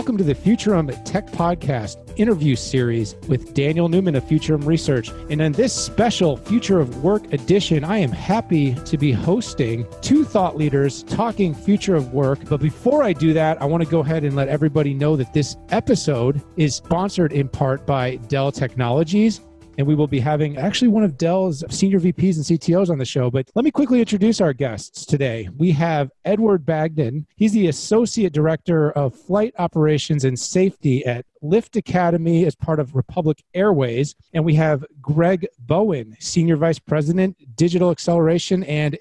Welcome to the Futurum Tech Podcast interview series with Daniel Newman of Futurum Research. And in this special Future of Work edition, I am happy to be hosting two thought leaders talking future of work. But before I do that, I want to go ahead and let everybody know that this episode is sponsored in part by Dell Technologies. And we will be having actually one of Dell's senior VPs and CTOs on the show. But let me quickly introduce our guests today. We have Edward Bagdon. He's the Associate Director of Flight Operations and Safety at Lift Academy as part of Republic Airways. And we have Greg Bowen, Senior Vice President, Digital Acceleration and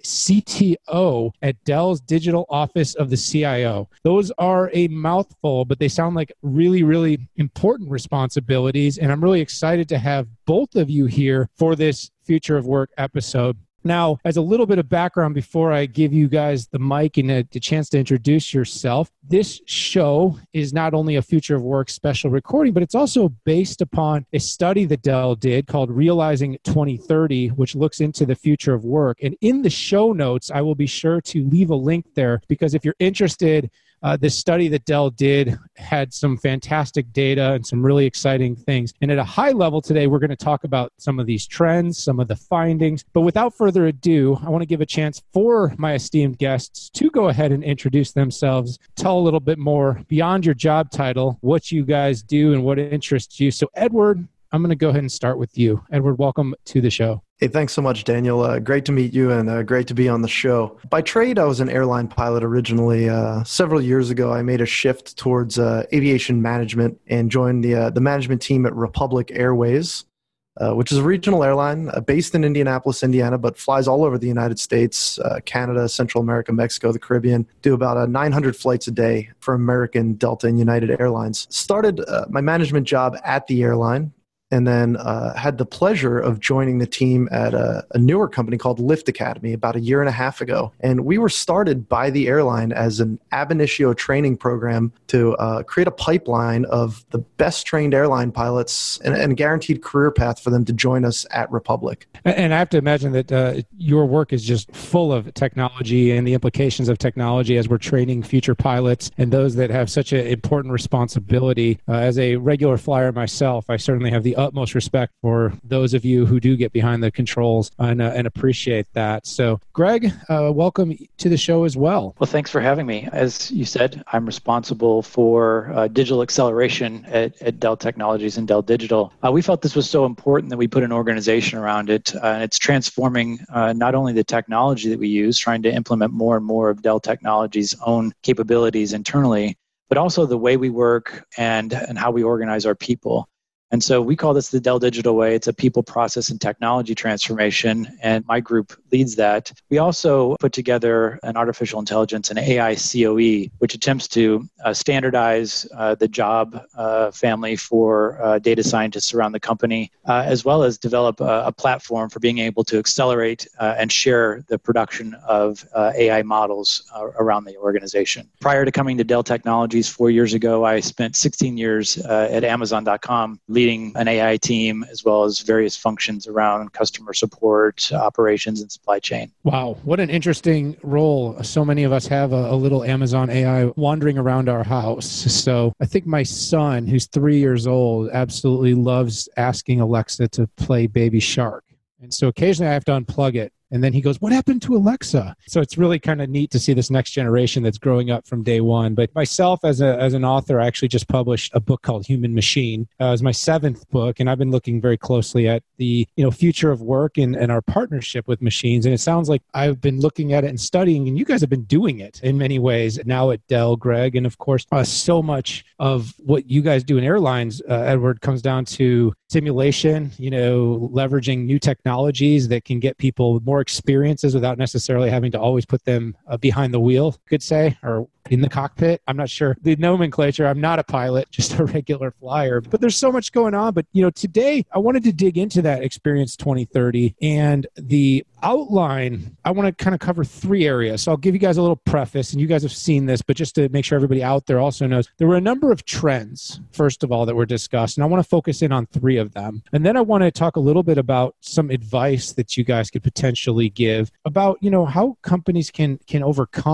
CTO at Dell's Digital Office of the CIO. Those are a mouthful, but they sound like really, really important responsibilities. And I'm really excited to have both of you here for this Future of Work episode. Now, as a little bit of background before I give you guys the mic and the chance to introduce yourself, this show is not only a Future of Work special recording, but it's also based upon a study that Dell did called Realizing 2030, which looks into the future of work. And in the show notes, I will be sure to leave a link there because if you're interested, the study that Dell did had some fantastic data and some really exciting things. And at a high level today, we're going to talk about some of these trends, some of the findings. But without further ado, I want to give a chance for my esteemed guests to go ahead and introduce themselves, tell a little bit more beyond your job title, what you guys do and what interests you. So Edward, I'm going to go ahead and start with you. Edward, welcome to the show. Hey, thanks so much, Daniel. Great to meet you and great to be on the show. By trade, I was an airline pilot originally. Several years ago, I made a shift towards aviation management and joined the management team at Republic Airways, which is a regional airline based in Indianapolis, Indiana, but flies all over the United States, Canada, Central America, Mexico, the Caribbean, do about 900 flights a day for American, Delta, and United Airlines. Started my management job at the airline, and then had the pleasure of joining the team at a newer company called Lift Academy about a year and a half ago. And we were started by the airline as an ab initio training program to create a pipeline of the best trained airline pilots and a guaranteed career path for them to join us at Republic. And I have to imagine that your work is just full of technology and the implications of technology as we're training future pilots and those that have such an important responsibility. As a regular flyer myself, I certainly have the utmost respect for those of you who do get behind the controls and appreciate that. So, Greg, welcome to the show as well. Well, thanks for having me. As you said, I'm responsible for digital acceleration at Dell Technologies and Dell Digital. We felt this was so important that we put an organization around it. And it's transforming not only the technology that we use, trying to implement more and more of Dell Technologies' own capabilities internally, but also the way we work and how we organize our people. And so we call this the Dell Digital Way. It's a people, process, and technology transformation, and my group leads that. We also put together an artificial intelligence and AI COE, which attempts to standardize the job family for data scientists around the company, as well as develop a platform for being able to accelerate and share the production of AI models around the organization. Prior to coming to Dell Technologies 4 years ago, I spent 16 years at Amazon.com, leading an AI team as well as various functions around customer support, operations, and supply chain. Wow, what an interesting role. So many of us have a little Amazon AI wandering around our house. So I think my son, who's 3 years old, absolutely loves asking Alexa to play Baby Shark. And so occasionally I have to unplug it. And then he goes, "What happened to Alexa?" So it's really kind of neat to see this next generation that's growing up from day one. But myself, as an author, I actually just published a book called Human Machine. It was my 7th book, and I've been looking very closely at the future of work and our partnership with machines. And it sounds like I've been looking at it and studying, and you guys have been doing it in many ways now at Dell, Greg. And of course, so much of what you guys do in airlines, Edward, comes down to simulation, leveraging new technologies that can get people more experiences without necessarily having to always put them behind the wheel, could say, or in the cockpit. I'm not sure the nomenclature. I'm not a pilot, just a regular flyer. But there's so much going on. But, today I wanted to dig into that Experience 2030 and the outline. I want to kind of cover 3 areas. So I'll give you guys a little preface, and you guys have seen this, but just to make sure everybody out there also knows, there were a number of trends, first of all, that were discussed, and I want to focus in on 3 of them. And then I want to talk a little bit about some advice that you guys could potentially give about, how companies can overcome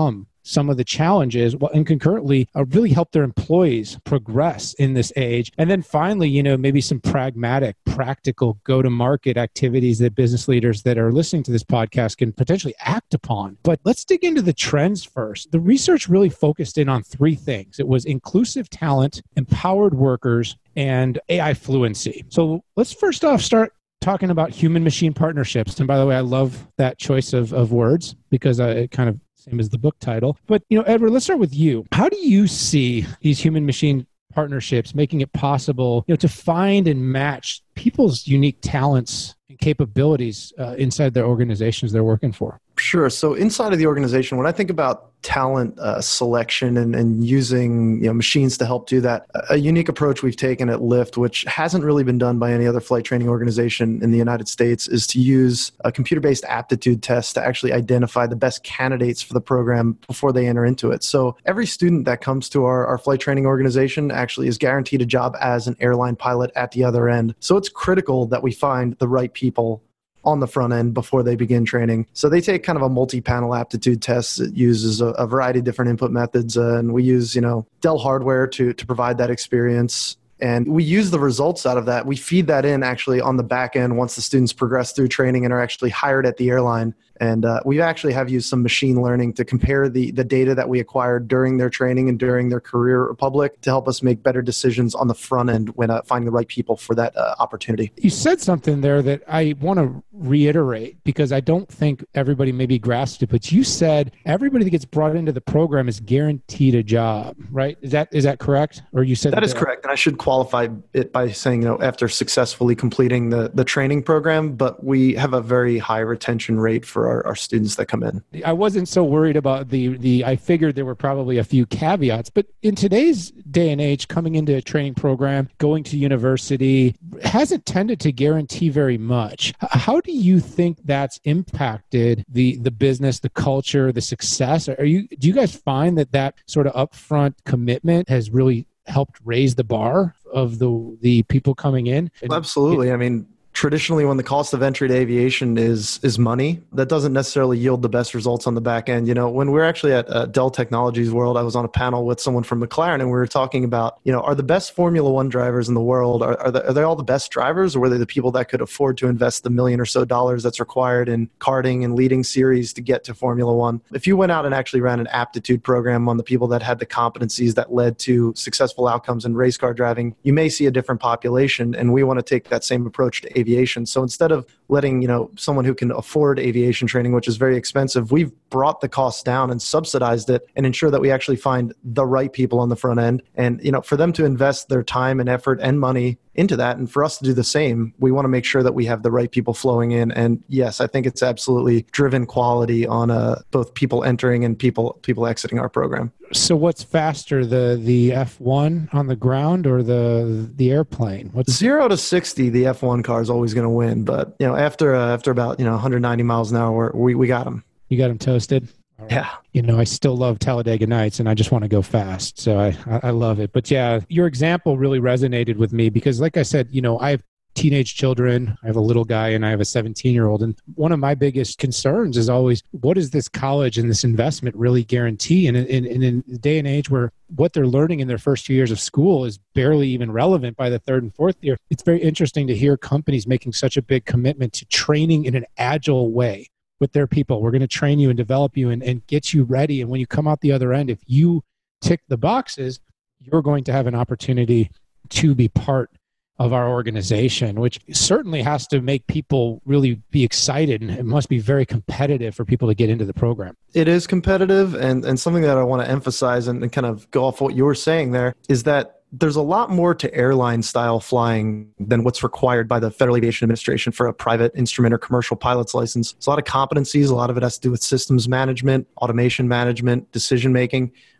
some of the challenges, and concurrently really help their employees progress in this age. And then finally, maybe some pragmatic, practical go-to-market activities that business leaders that are listening to this podcast can potentially act upon. But let's dig into the trends first. The research really focused in on three things. It was inclusive talent, empowered workers, and AI fluency. So let's first off start talking about human-machine partnerships. And by the way, I love that choice of words because it kind of same as the book title. But, Edward, let's start with you. How do you see these human-machine partnerships making it possible, to find and match people's unique talents and capabilities inside their organizations they're working for? Sure. So inside of the organization, when I think about talent selection and using machines to help do that, a unique approach we've taken at Lyft, which hasn't really been done by any other flight training organization in the United States, is to use a computer-based aptitude test to actually identify the best candidates for the program before they enter into it. So every student that comes to our flight training organization actually is guaranteed a job as an airline pilot at the other end. So it's critical that we find the right people on the front end before they begin training. So they take kind of a multi-panel aptitude test that uses a variety of different input methods. And we use, Dell hardware to provide that experience. And we use the results out of that. We feed that in actually on the back end once the students progress through training and are actually hired at the airline. And we actually have used some machine learning to compare the data that we acquired during their training and during their career at Public to help us make better decisions on the front end when finding the right people for that opportunity. You said something there that I want to reiterate because I don't think everybody maybe grasped it, but you said everybody that gets brought into the program is guaranteed a job, right? Is that correct? Or you said that is correct. And I should qualify it by saying, after successfully completing the training program, but we have a very high retention rate for our students that come in. I wasn't so worried about I figured there were probably a few caveats, but in today's day and age, coming into a training program, going to university, hasn't tended to guarantee very much. How do you think that's impacted the business, the culture, the success? Do you guys find that sort of upfront commitment has really helped raise the bar of the people coming in? Absolutely. I mean, traditionally, when the cost of entry to aviation is money, that doesn't necessarily yield the best results on the back end. When we're actually at Dell Technologies World, I was on a panel with someone from McLaren, and we were talking about, are the best Formula One drivers in the world, are they all the best drivers, or were they the people that could afford to invest the $1 million or so that's required in karting and leading series to get to Formula One? If you went out and actually ran an aptitude program on the people that had the competencies that led to successful outcomes in race car driving, you may see a different population, and we want to take that same approach to aviation. So instead of letting, someone who can afford aviation training, which is very expensive, we've brought the costs down and subsidized it and ensure that we actually find the right people on the front end. And, for them to invest their time and effort and money into that, and for us to do the same, we want to make sure that we have the right people flowing in. And yes, I think it's absolutely driven quality on both people entering and people exiting our program. So what's faster, the F1 on the ground or the airplane? 0 to 60, the F1 car is always going to win. But after about 190 miles an hour, we got them. You got them toasted. Yeah. I still love Talladega Nights and I just want to go fast. So I love it. But yeah, your example really resonated with me because like I said, I have teenage children. I have a little guy and I have a 17-year-old. And one of my biggest concerns is always, what does this college and this investment really guarantee? And in the day and age where what they're learning in their first 2 years of school is barely even relevant by the third and fourth year, it's very interesting to hear companies making such a big commitment to training in an agile way with their people. We're going to train you and develop you and get you ready. And when you come out the other end, if you tick the boxes, you're going to have an opportunity to be part of our organization, which certainly has to make people really be excited. And it must be very competitive for people to get into the program. It is competitive. And something that I want to emphasize and kind of go off what you were saying there is that there's a lot more to airline style flying than what's required by the Federal Aviation Administration for a private instrument or commercial pilot's license. It's a lot of competencies. A lot of it has to do with systems management, automation management, decision making.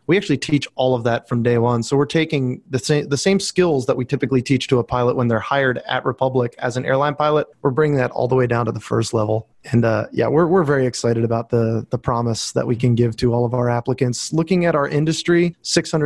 We actually teach all of that from day one. So we're taking the same skills that we typically teach to a pilot when they're hired at Republic as an airline pilot. We're bringing that all the way down to the first level. And we're very excited about the promise that we can give to all of our applicants. Looking at our industry,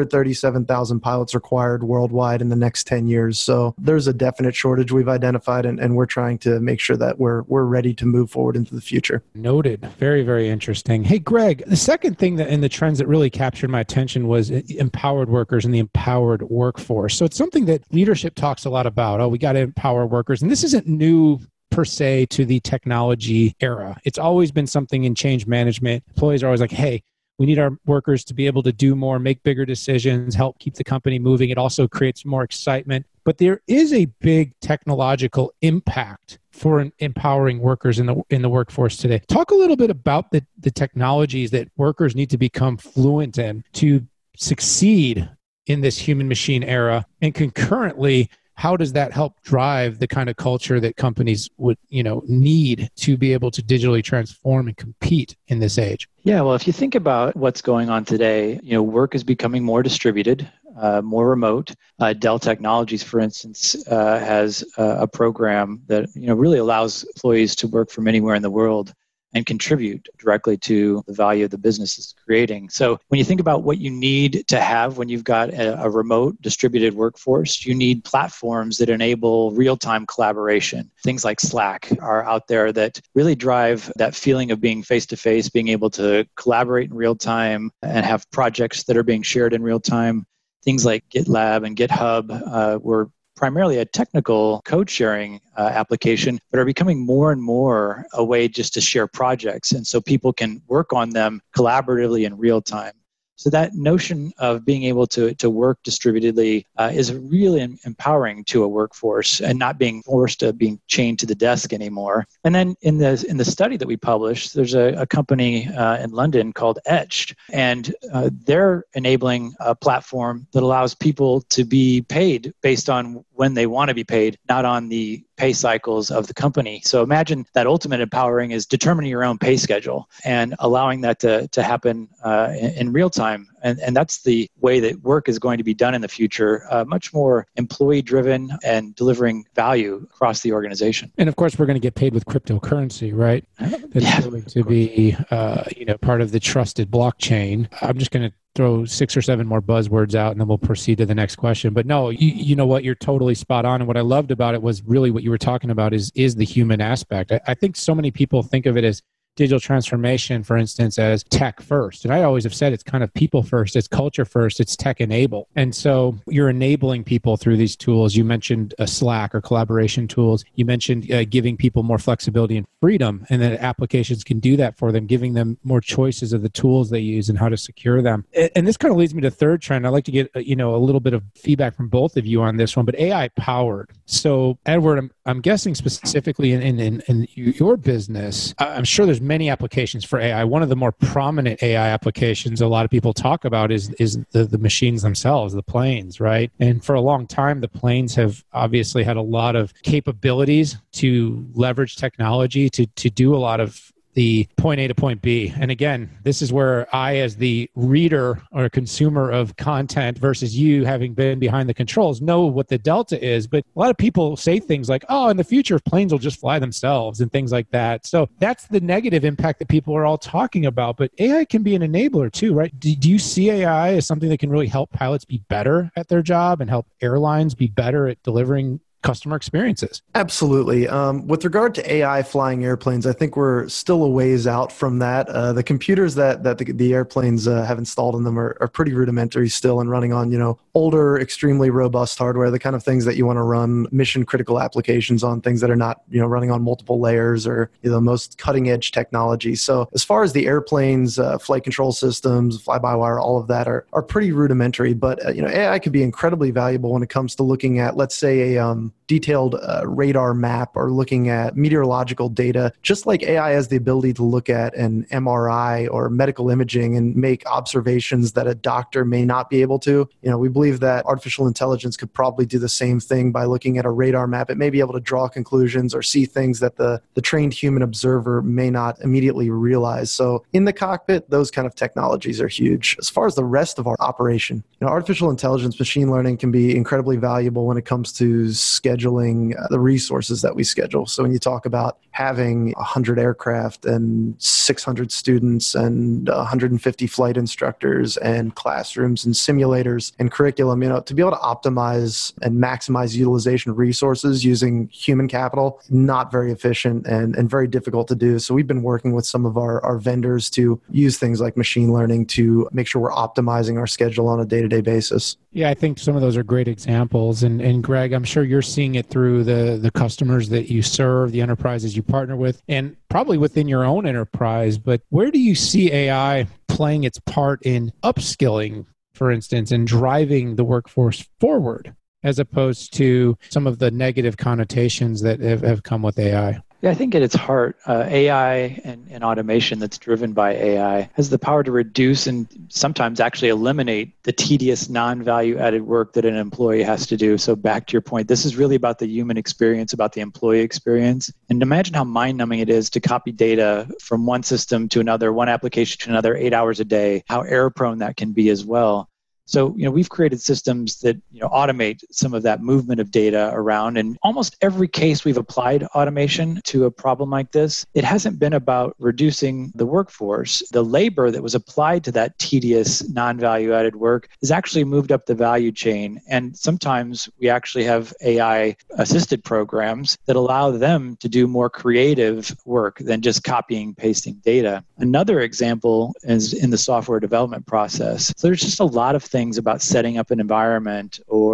637,000 pilots required worldwide in the next 10 years. So there's a definite shortage we've identified, and we're trying to make sure that we're ready to move forward into the future. Noted. Very, very interesting. Hey, Greg, the second thing that in the trends that really captured my attention was empowered workers and the empowered workforce. So it's something that leadership talks a lot about. Oh, we got to empower workers. And this isn't new per se to the technology era. It's always been something in change management. Employees are always like, hey, we need our workers to be able to do more, make bigger decisions, help keep the company moving. It also creates more excitement. But there is a big technological impact for empowering workers in the workforce today. Talk a little bit about the technologies that workers need to become fluent in to succeed in this human machine era, and concurrently, how does that help drive the kind of culture that companies would, need to be able to digitally transform and compete in this age? Yeah, well, if you think about what's going on today, work is becoming more distributed, more remote. Dell Technologies, for instance, has a program that really allows employees to work from anywhere in the world and contribute directly to the value of the business it's creating. So when you think about what you need to have when you've got a remote distributed workforce, you need platforms that enable real-time collaboration. Things like Slack are out there that really drive that feeling of being face-to-face, being able to collaborate in real time and have projects that are being shared in real time. Things like GitLab and GitHub were primarily a technical code sharing application, but are becoming more and more a way just to share projects. And so people can work on them collaboratively in real time. So that notion of being able to work distributedly is really empowering to a workforce and not being forced to being chained to the desk anymore. And then in the study that we published, there's a company in London called Etched, and they're enabling a platform that allows people to be paid based on when they want to be paid, not on the pay cycles of the company. So imagine that ultimate empowering is determining your own pay schedule and allowing that to happen in real time. And that's the way that work is going to be done in the future, much more employee-driven and delivering value across the organization. And of course, we're going to get paid with cryptocurrency, right? That's going to be part of the trusted blockchain. I'm just going to throw 6 or 7 more buzzwords out and then we'll proceed to the next question. But no, you know what? You're totally spot on. And what I loved about it was really what you were talking about is the human aspect. I think so many people think of it as digital transformation, for instance, as tech first. And I always have said it's kind of people first, it's culture first, it's tech enabled. And so you're enabling people through these tools. You mentioned Slack or collaboration tools. You mentioned giving people more flexibility and freedom, and that applications can do that for them, giving them more choices of the tools they use and how to secure them. And this kind of leads me to the third trend. I'd like to get a little bit of feedback from both of you on this one, but AI powered. So Edward, I'm guessing specifically in your business, I'm sure there's many applications for AI. One of the more prominent AI applications a lot of people talk about is the machines themselves, the planes, right? And for a long time, the planes have obviously had a lot of capabilities to leverage technology to do a lot of the point A to point B. And again, this is where I, as the reader or consumer of content versus you having been behind the controls, know what the delta is. But a lot of people say things like, oh, in the future, planes will just fly themselves and things like that. So that's the negative impact that people are all talking about. But AI can be an enabler too, right? Do you see AI as something that can really help pilots be better at their job and help airlines be better at delivering customer experiences? Absolutely. With regard to AI flying airplanes, I think we're still a ways out from that. The computers that the airplanes have installed in them are pretty rudimentary still and running on, older, extremely robust hardware, the kind of things that you want to run mission critical applications on, things that are not, running on multiple layers or the most cutting edge technology. So as far as the airplanes, flight control systems, fly-by-wire, all of that are pretty rudimentary. But, AI could be incredibly valuable when it comes to looking at, let's say, detailed radar map or looking at meteorological data, just like AI has the ability to look at an MRI or medical imaging and make observations that a doctor may not be able to. We believe that artificial intelligence could probably do the same thing by looking at a radar map. It may be able to draw conclusions or see things that the trained human observer may not immediately realize. So in the cockpit, those kind of technologies are huge. As far as the rest of our operation, artificial intelligence, machine learning can be incredibly valuable when it comes to scheduling the resources that we schedule. So when you talk about having 100 aircraft and 600 students and 150 flight instructors and classrooms and simulators and curriculum, to be able to optimize and maximize utilization of resources using human capital, not very efficient and very difficult to do. So we've been working with some of our vendors to use things like machine learning to make sure we're optimizing our schedule on a day-to-day basis. Yeah, I think some of those are great examples. And Greg, I'm sure you're seeing it through the customers that you serve, the enterprises you partner with, and probably within your own enterprise. But where do you see AI playing its part in upskilling, for instance, and driving the workforce forward, as opposed to some of the negative connotations that have come with AI? Yeah, I think at its heart, AI and automation that's driven by AI has the power to reduce and sometimes actually eliminate the tedious, non-value added work that an employee has to do. So back to your point, this is really about the human experience, about the employee experience. And imagine how mind-numbing it is to copy data from one system to another, one application to another, 8 hours a day, how error-prone that can be as well. So, we've created systems that, automate some of that movement of data around. And almost every case we've applied automation to a problem like this, it hasn't been about reducing the workforce. The labor that was applied to that tedious, non-value added work is actually moved up the value chain. And sometimes we actually have AI assisted programs that allow them to do more creative work than just copying, pasting data. Another example is in the software development process. So there's just a lot of things about setting up an environment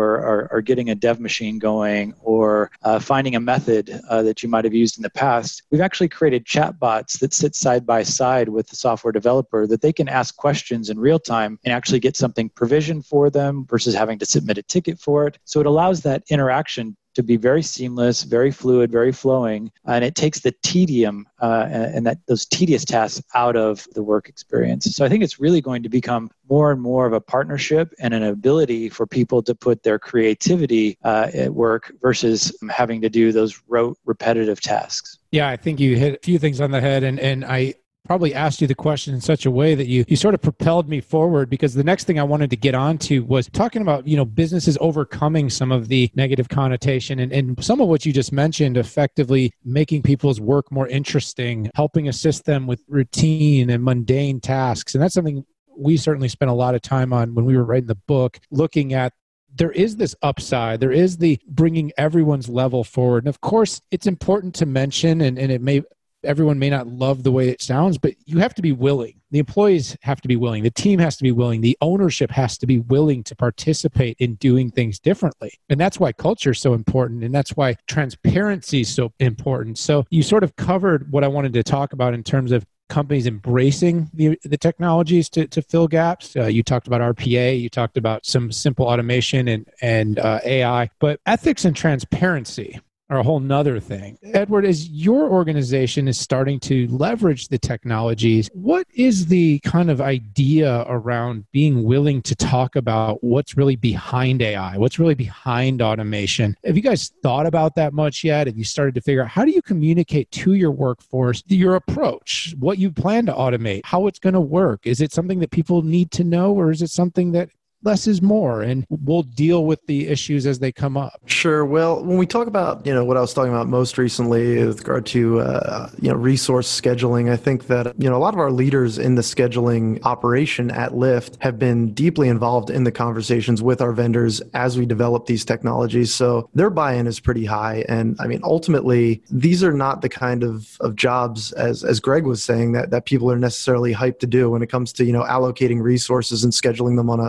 or getting a dev machine going or finding a method that you might have used in the past. We've actually created chatbots that sit side by side with the software developer that they can ask questions in real time and actually get something provisioned for them versus having to submit a ticket for it. So it allows that interaction to be very seamless, very fluid, very flowing, and it takes the tedium and those tedious tasks out of the work experience. So I think it's really going to become more and more of a partnership and an ability for people to put their creativity at work versus having to do those rote, repetitive tasks. Yeah, I think you hit a few things on the head, and I probably asked you the question in such a way that you sort of propelled me forward, because the next thing I wanted to get onto was talking about, businesses overcoming some of the negative connotation and some of what you just mentioned, effectively making people's work more interesting, helping assist them with routine and mundane tasks. And that's something we certainly spent a lot of time on when we were writing the book, looking at there is this upside. There is the bringing everyone's level forward. And of course, it's important to mention, and everyone may not love the way it sounds, but you have to be willing. The employees have to be willing. The team has to be willing. The ownership has to be willing to participate in doing things differently. And that's why culture is so important. And that's why transparency is so important. So you sort of covered what I wanted to talk about in terms of companies embracing the technologies to fill gaps. You talked about RPA. You talked about some simple automation and AI. But ethics and transparency are a whole nother thing. Edward, as your organization is starting to leverage the technologies, what is the kind of idea around being willing to talk about what's really behind AI? What's really behind automation? Have you guys thought about that much yet? Have you started to figure out how do you communicate to your workforce your approach, what you plan to automate, how it's going to work? Is it something that people need to know, or is it something that less is more, and we'll deal with the issues as they come up? Sure. Well, when we talk about, what I was talking about most recently with regard to, resource scheduling, I think that, a lot of our leaders in the scheduling operation at Lyft have been deeply involved in the conversations with our vendors as we develop these technologies. So their buy-in is pretty high. And I mean, ultimately, these are not the kind of jobs, as Greg was saying, that people are necessarily hyped to do when it comes to, allocating resources and scheduling them on a time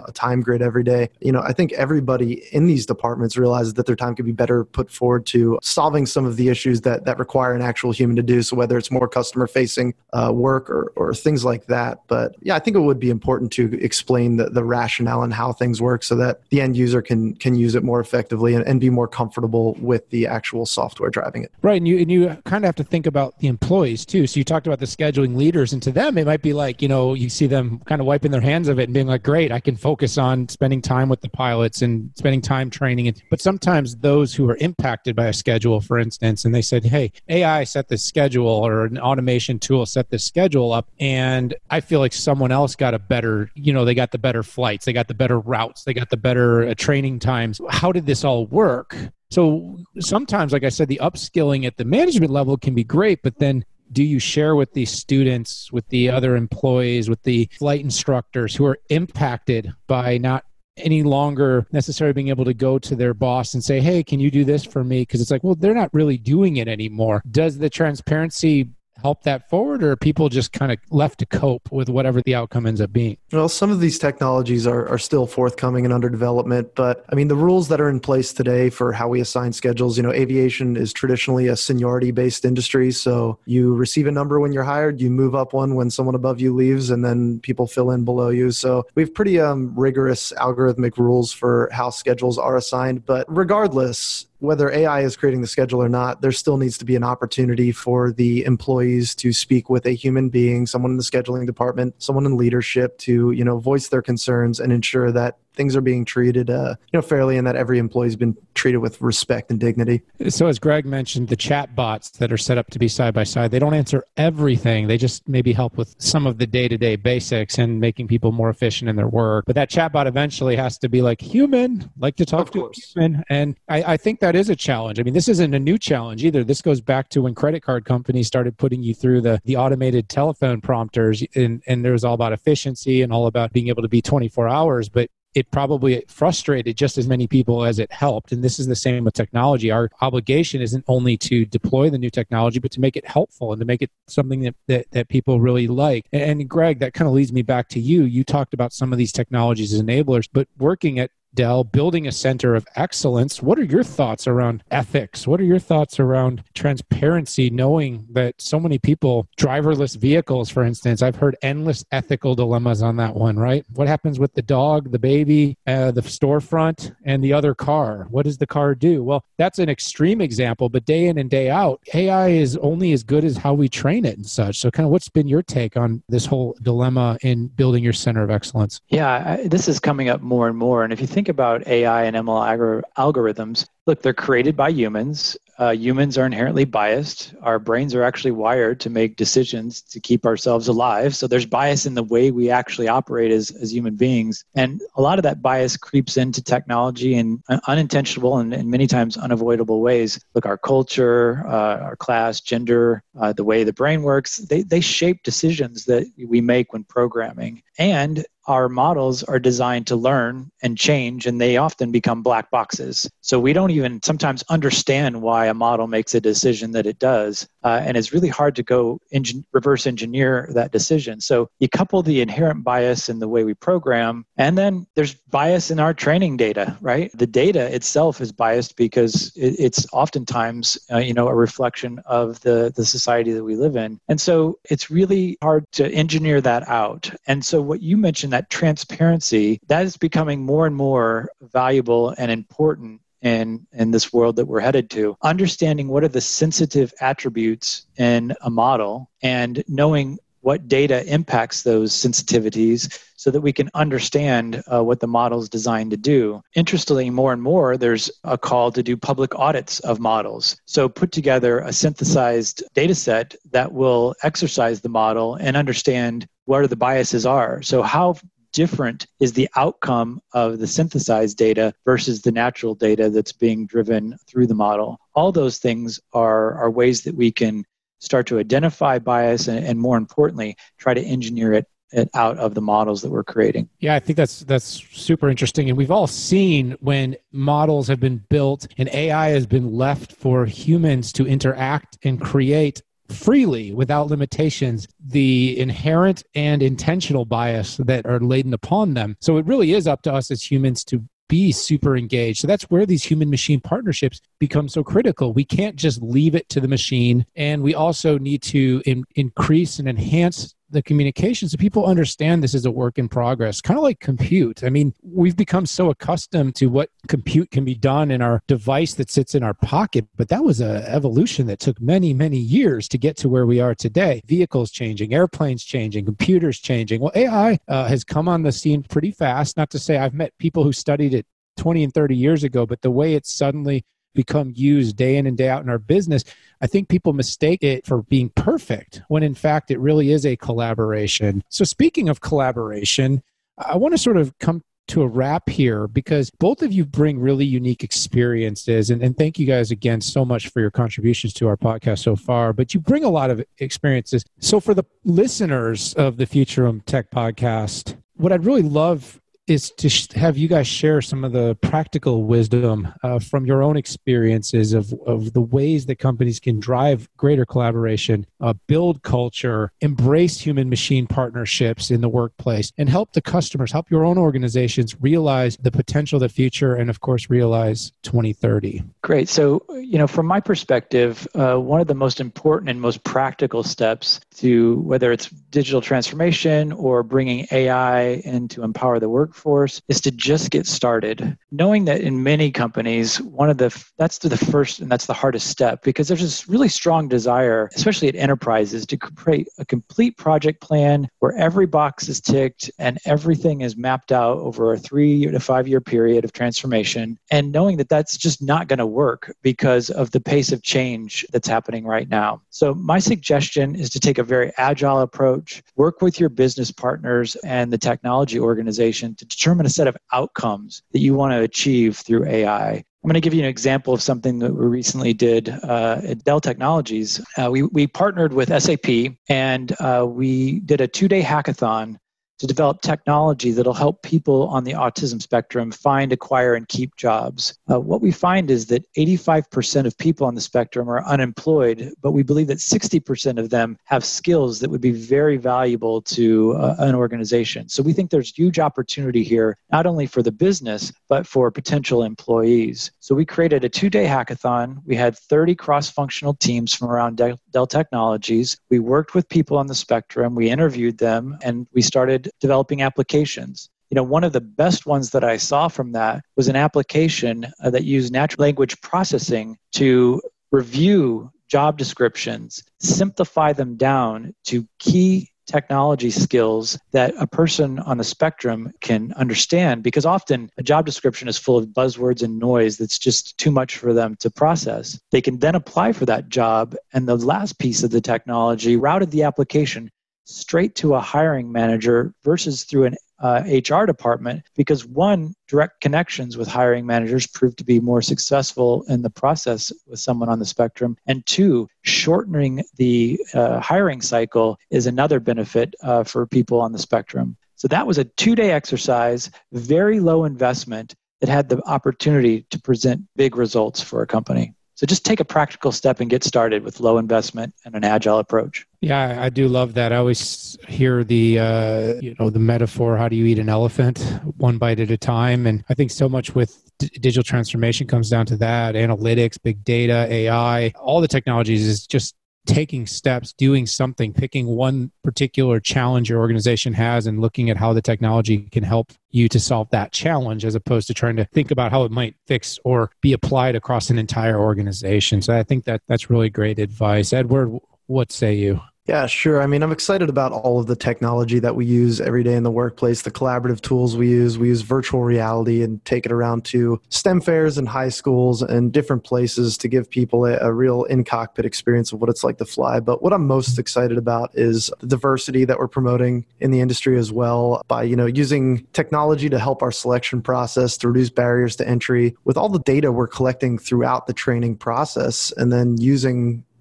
grid every day. I think everybody in these departments realizes that their time could be better put forward to solving some of the issues that require an actual human to do. So whether it's more customer facing work or things like that. But yeah, I think it would be important to explain the rationale and how things work so that the end user can use it more effectively and be more comfortable with the actual software driving it. Right. And you kind of have to think about the employees too. So you talked about the scheduling leaders, and to them, it might be like, you see them kind of wiping their hands of it and being like, great, I can focus on spending time with the pilots and spending time training. But sometimes those who are impacted by a schedule, for instance, and they said, hey, AI set this schedule or an automation tool set this schedule up, and I feel like someone else got a better, they got the better flights, they got the better routes, they got the better training times. How did this all work? So sometimes, like I said, the upskilling at the management level can be great, but then do you share with the students, with the other employees, with the flight instructors who are impacted by not any longer necessarily being able to go to their boss and say, hey, can you do this for me? Because it's like, well, they're not really doing it anymore. Does the transparency help that forward, or are people just kind of left to cope with whatever the outcome ends up being? Well, some of these technologies are still forthcoming and under development, but I mean, the rules that are in place today for how we assign schedules, aviation is traditionally a seniority-based industry. So you receive a number when you're hired, you move up one when someone above you leaves, and then people fill in below you. So we have pretty rigorous algorithmic rules for how schedules are assigned. But regardless, whether AI is creating the schedule or not, there still needs to be an opportunity for the employees to speak with a human being, someone in the scheduling department, someone in leadership to, voice their concerns and ensure that things are being treated fairly and that every employee's been treated with respect and dignity. So as Greg mentioned, the chat bots that are set up to be side by side, they don't answer everything. They just maybe help with some of the day-to-day basics and making people more efficient in their work. But that chat bot eventually has to be like human, like to talk to a human. And I think that is a challenge. I mean, this isn't a new challenge either. This goes back to when credit card companies started putting you through the automated telephone prompters, and there was all about efficiency and all about being able to be 24 hours. But it probably frustrated just as many people as it helped. And this is the same with technology. Our obligation isn't only to deploy the new technology, but to make it helpful and to make it something that people really like. And Greg, that kind of leads me back to you. You talked about some of these technologies as enablers, but working at Dell, building a center of excellence. What are your thoughts around ethics? What are your thoughts around transparency, knowing that so many people, driverless vehicles, for instance, I've heard endless ethical dilemmas on that one, right? What happens with the dog, the baby, the storefront, and the other car? What does the car do? Well, that's an extreme example, but day in and day out, AI is only as good as how we train it and such. So kind of what's been your take on this whole dilemma in building your center of excellence? Yeah, this is coming up more and more. And if you think about AI and ML algorithms, look, they're created by humans. Humans are inherently biased. Our brains are actually wired to make decisions to keep ourselves alive. So there's bias in the way we actually operate as human beings. And a lot of that bias creeps into technology in unintentional and many times unavoidable ways. Look, our culture, our class, gender, the way the brain works, they shape decisions that we make when programming. And our models are designed to learn and change, and they often become black boxes. So we don't even sometimes understand why a model makes a decision that it does. And it's really hard to go reverse engineer that decision. So you couple the inherent bias in the way we program, and then there's bias in our training data, right? The data itself is biased because it's oftentimes a reflection of the society that we live in. And so it's really hard to engineer that out. And so what you mentioned, that transparency, that is becoming more and more valuable and important in this world that we're headed to. Understanding what are the sensitive attributes in a model and knowing what data impacts those sensitivities so that we can understand what the model is designed to do. Interestingly, more and more, there's a call to do public audits of models. So put together a synthesized data set that will exercise the model and understand where the biases are. So how different is the outcome of the synthesized data versus the natural data that's being driven through the model? All those things are ways that we can start to identify bias and more importantly, try to engineer it out of the models that we're creating. Yeah, I think that's super interesting. And we've all seen when models have been built and AI has been left for humans to interact and create freely without limitations the inherent and intentional bias that are laden upon them. So it really is up to us as humans to be super engaged. So that's where these human-machine partnerships become so critical. We can't just leave it to the machine, and we also need to increase and enhance the communication so people understand this is a work in progress, kind of like compute. I mean, we've become so accustomed to what compute can be done in our device that sits in our pocket, but that was an evolution that took many, many years to get to where we are today. Vehicles changing, airplanes changing, computers changing. Well, AI has come on the scene pretty fast. Not to say I've met people who studied it 20 and 30 years ago, but the way it's suddenly become used day in and day out in our business, I think people mistake it for being perfect when in fact it really is a collaboration. So speaking of collaboration, I want to sort of come to a wrap here because both of you bring really unique experiences. And thank you guys again so much for your contributions to our podcast so far, but you bring a lot of experiences. So for the listeners of the Futurum Tech Podcast, what I'd really love is to have you guys share some of the practical wisdom from your own experiences of the ways that companies can drive greater collaboration, build culture, embrace human-machine partnerships in the workplace, and help the customers, help your own organizations realize the potential of the future and, of course, realize 2030. Great. So, from my perspective, one of the most important and most practical steps to whether it's digital transformation or bringing AI in to empower the workforce is to just get started. Knowing that in many companies, that's the first and that's the hardest step because there's this really strong desire, especially at enterprises, to create a complete project plan where every box is ticked and everything is mapped out over a 3 to 5 year period of transformation. And knowing that that's just not going to work because of the pace of change that's happening right now. So my suggestion is to take a very agile approach, work with your business partners and the technology organization to determine a set of outcomes that you want to achieve through AI. I'm going to give you an example of something that we recently did at Dell Technologies. We partnered with SAP and we did a 2-day hackathon to develop technology that'll help people on the autism spectrum find, acquire, and keep jobs. What we find is that 85% of people on the spectrum are unemployed, but we believe that 60% of them have skills that would be very valuable to an organization. So we think there's huge opportunity here, not only for the business, but for potential employees. So we created a 2-day hackathon. We had 30 cross-functional teams from around Dell Technologies. We worked with people on the spectrum. We interviewed them, and we started developing applications. One of the best ones that I saw from that was an application that used natural language processing to review job descriptions, simplify them down to key technology skills that a person on the spectrum can understand, because often a job description is full of buzzwords and noise that's just too much for them to process. They can then apply for that job, and the last piece of the technology routed the application straight to a hiring manager versus through an HR department, because one, direct connections with hiring managers proved to be more successful in the process with someone on the spectrum, and two, shortening the hiring cycle is another benefit for people on the spectrum. So that was a 2-day exercise, very low investment, that had the opportunity to present big results for a company. So just take a practical step and get started with low investment and an agile approach. Yeah, I do love that. I always hear the the metaphor, how do you eat an elephant? One bite at a time. And I think so much with digital transformation comes down to that. Analytics, big data, AI, all the technologies is just taking steps, doing something, picking one particular challenge your organization has and looking at how the technology can help you to solve that challenge, as opposed to trying to think about how it might fix or be applied across an entire organization. So I think that's really great advice. Edward, what say you? Yeah, sure. I mean, I'm excited about all of the technology that we use every day in the workplace, the collaborative tools we use. We use virtual reality and take it around to STEM fairs and high schools and different places to give people a real in-cockpit experience of what it's like to fly. But what I'm most excited about is the diversity that we're promoting in the industry as well by, using technology to help our selection process, to reduce barriers to entry with all the data we're collecting throughout the training process, and then using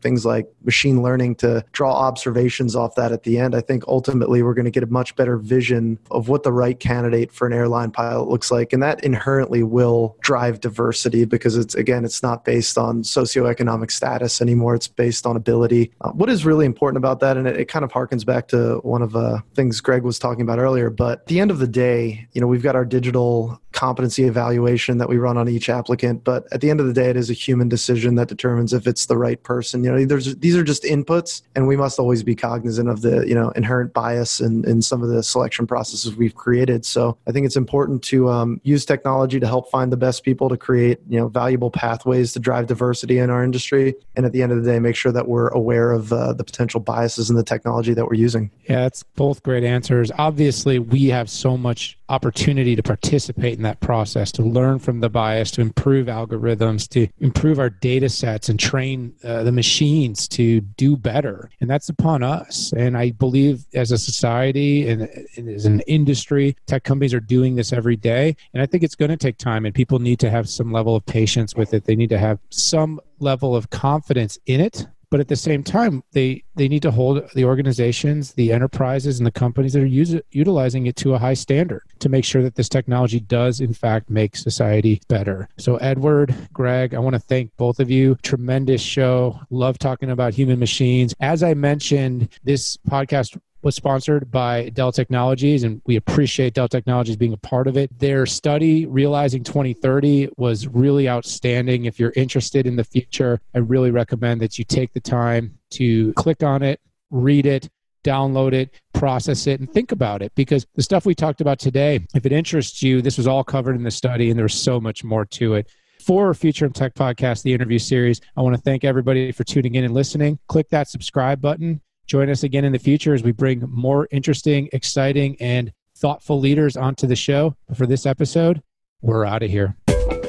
things like machine learning to draw observations off that at the end, I think ultimately we're going to get a much better vision of what the right candidate for an airline pilot looks like. And that inherently will drive diversity because it's not based on socioeconomic status anymore. It's based on ability. What is really important about that, and it kind of harkens back to one of the things Greg was talking about earlier, but at the end of the day, we've got our digital competency evaluation that we run on each applicant, but at the end of the day, it is a human decision that determines if it's the right person. These are just inputs, and we must always be cognizant of the inherent bias in some of the selection processes we've created. So I think it's important to use technology to help find the best people to create valuable pathways to drive diversity in our industry, and at the end of the day, make sure that we're aware of the potential biases in the technology that we're using. Yeah, that's both great answers. Obviously, we have so much opportunity to participate in that process, to learn from the bias, to improve algorithms, to improve our data sets and train the machines to do better. And that's upon us. And I believe as a society and as an industry, tech companies are doing this every day. And I think it's going to take time, and people need to have some level of patience with it. They need to have some level of confidence in it. But at the same time, they need to hold the organizations, the enterprises, and the companies that are utilizing it to a high standard to make sure that this technology does, in fact, make society better. So Edward, Greg, I want to thank both of you. Tremendous show. Love talking about human machines. As I mentioned, this podcast was sponsored by Dell Technologies, and we appreciate Dell Technologies being a part of it. Their study, Realizing 2030, was really outstanding. If you're interested in the future, I really recommend that you take the time to click on it, read it, download it, process it, and think about it, because the stuff we talked about today, if it interests you, this was all covered in the study, and there's so much more to it. For Future of Tech Podcast, the interview series, I want to thank everybody for tuning in and listening. Click that subscribe button. Join us again in the future as we bring more interesting, exciting, and thoughtful leaders onto the show. But for this episode, we're out of here.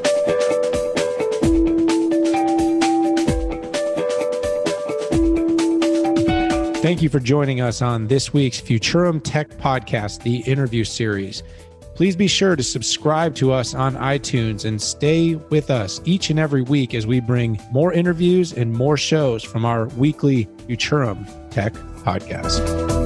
Thank you for joining us on this week's Futurum Tech Podcast, the interview series. Please be sure to subscribe to us on iTunes and stay with us each and every week as we bring more interviews and more shows from our weekly Futurum Tech Podcast.